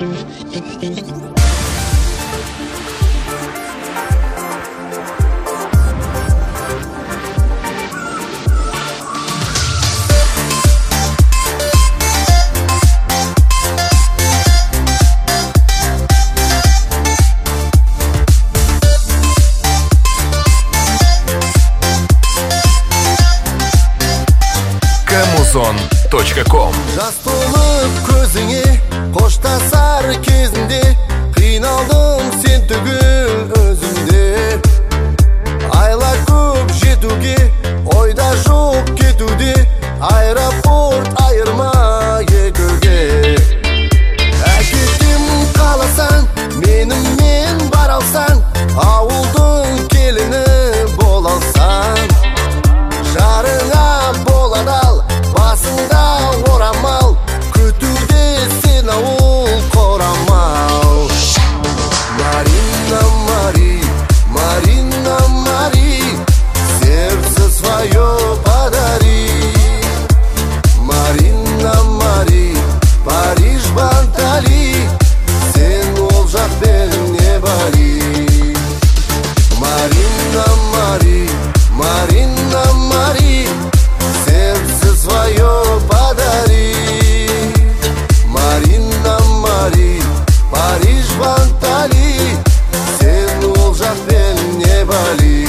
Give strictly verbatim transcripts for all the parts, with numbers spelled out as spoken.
камузон точка ком. Жас толып көзіңе қоштасар кезінде, қиналдым сен түгіл өзімде. Айла көп жетуге, ойда жоқ кетуде, аэропорт айырма екеуге. Әкетем қаласаң, менімен бар алсаң, ауылдың келіні бол алсаң. Жарыңа боладал, басыңда орамал, күтуде сен ауыл қорамал. Марина, Мари, Марина, Мари, сердце свое подари. Марина, Мари, Париж, Бантали, сен ол жақпен не бали. Марина, Мари, Марина, Мари, сердце свое подари. Марина, Мари, Париж, Бантали, сен ол жақпен не бали.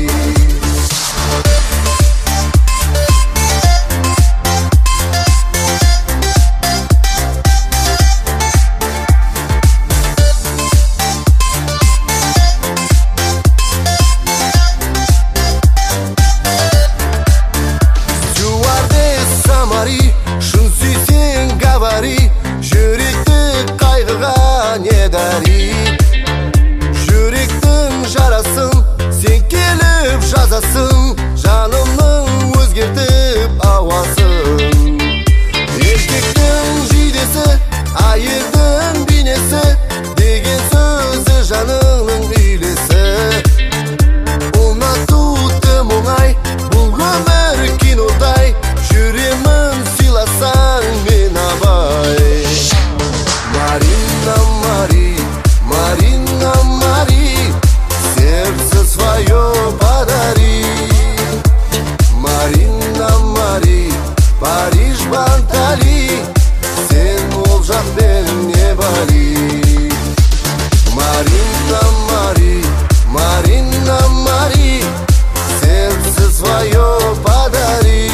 Шын сүйсең говори, жүректі қайғыға не дари. Жүректің жарасын сен келіп жазасың, жанымның өзгертіп ауасын. Еркектің жидесі, айырдың бейнесі, деген сөзі жаныңның үйлесі. Ұнату тым оңай, бұл өмір кинодай, жүремін сыйласаң мен абай. Марина, Мари, Марина, Мари, сердце свое подари. Марина, Мари, Париж, Бантали, сен ол жақпен не бали. Марина, Мари, Марина, Мари, сердце свое подари.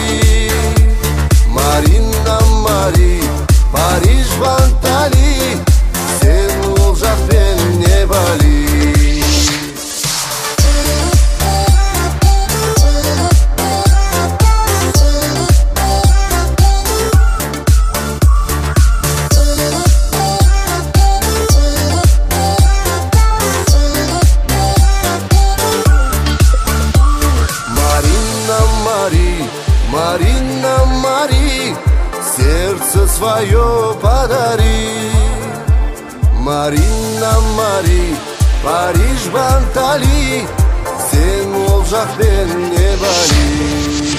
Марина, Мари, Париж, Бантали, сен ол жақпен не бали. Марина, Мари, Марина, Мари, сердце свое подари. Марина, Мари, Париж, Бантали, сен ол жақпен не бали.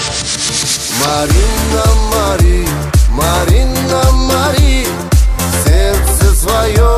Марина, Мари, Марина, Мари, сердце свое